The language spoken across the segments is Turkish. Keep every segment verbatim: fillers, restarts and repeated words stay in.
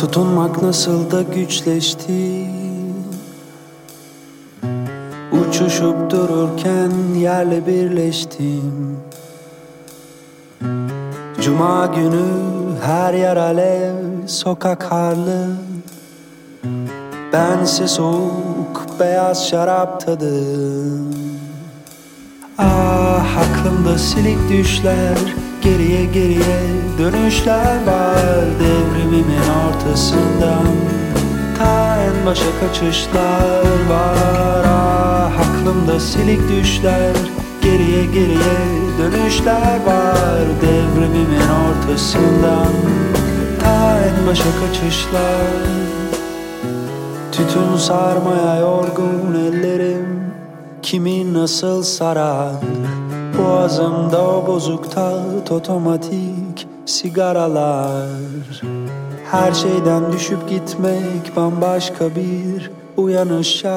Tutunmak nasıl da güçleşti. Uçuşup dururken yerle birleştim. Cuma günü her yer alev, sokak harlı. Bense soğuk beyaz şarap tadı. Ah, aklımda silik düşler, geriye geriye dönüşler var. Devrimimin ortasından ta en başa kaçışlar var. Ah, aklımda silik düşler, geriye geriye dönüşler var. Devrimimin ortasından ta en başa kaçışlar. Tütün sarmaya yorgun ellerim, kimi nasıl sarar. Boğazımda o bozuk tat, otomatik sigaralar. Her şeyden düşüp gitmek bambaşka bir uyanışa.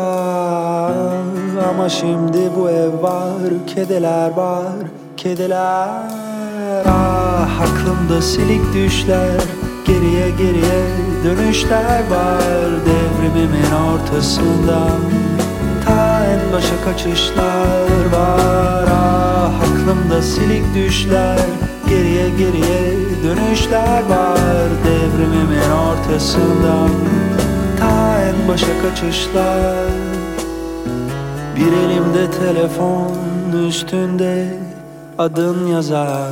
Ama şimdi bu ev var, kediler var, kediler. Ah, aklımda silik düşler, geriye geriye dönüşler var. Devrimimin ortasından ta en başa kaçışlar var. Ah, aklımda silik düşler, geriye geriye dönüşler var. Devrimimin ortasından ta en başa kaçışlar. Bir elimde telefon, üstünde adın yazar.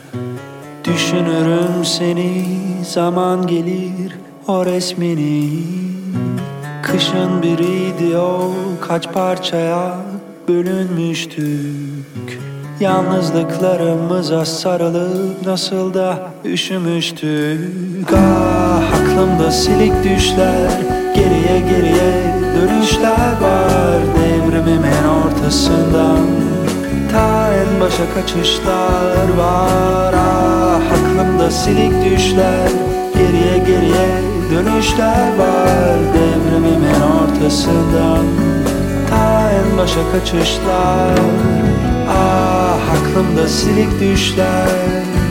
Düşünürüm seni, zaman gelir o resmini. Kışın biriydi o, kaç parçaya bölünmüştük. Yalnızlıklarımıza sarılıp nasıl da üşümüştük. Ah, aklımda silik düşler, geriye geriye dönüşler var. Devrimimin ortasından ta en başa kaçışlar var. Ah, aklımda silik düşler, geriye geriye dönüşler var. Devrimimin ortasından ta en başa kaçışlar. Ah, aklımda silik düşler.